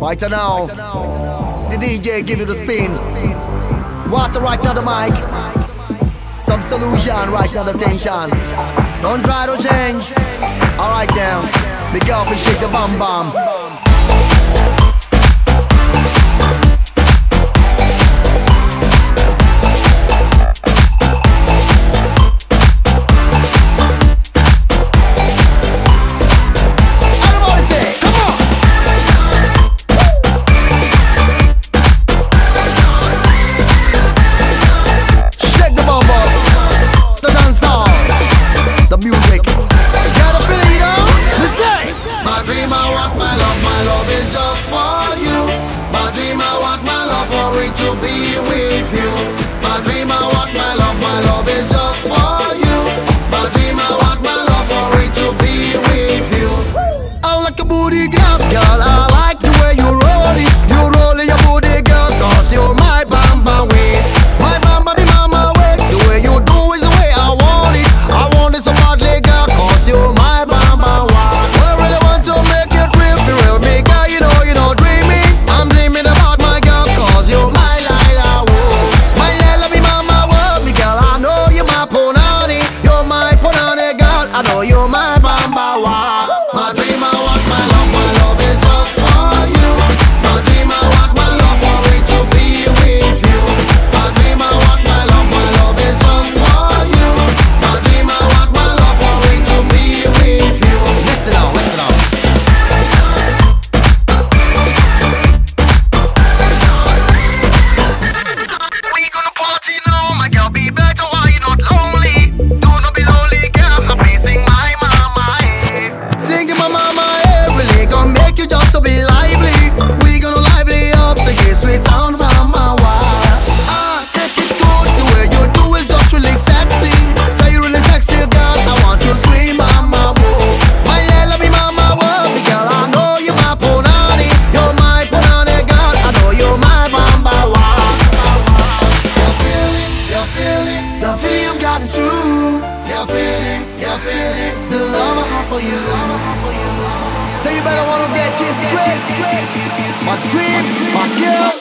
Right now, the DJ give you the spin. Water right now the mic. Some solution right now the tension. Don't try to change. Alright now, be careful, shake the bum bum. To be with you, my dream, I want my love is just for you. My dream, I want my love for it to be with you. I like a booty girl, I like the way you roll it. You roll your booty girl, cause you're my bamba way. My bamba be mama way. The way you do is the way I want it. I want it so badly girl, cause you're my bamba way. Well, I really want to make you dream, the real me girl, you know dreaming. I'm dreaming about my girl, cause you're my I know you're my bamba wa. My dream, I want my love is just for you. My dream, I want my love for it to be with you. My dream, I want my love is just for you. My dream, I want my love for it to be with you. Mix it on, mix it on. We gonna party now, my girl, be better while you're not lonely. Do not be lonely, girl, I'm missing my singing my mama, really gonna make you just to be lively. We gonna lively up the hit sweet sound, mama. Ah, take it good, the way you do is just really sexy. Say you really sexy, girl, I want to scream, mama. Whoa. My love me, mama, whoa. Girl, I know you're my punani. You're my punani, girl, I know you're my bamba. You're feeling, the feeling you got is true. You're feeling the love I have for you. So you better wanna get this straight. My dream, my girl,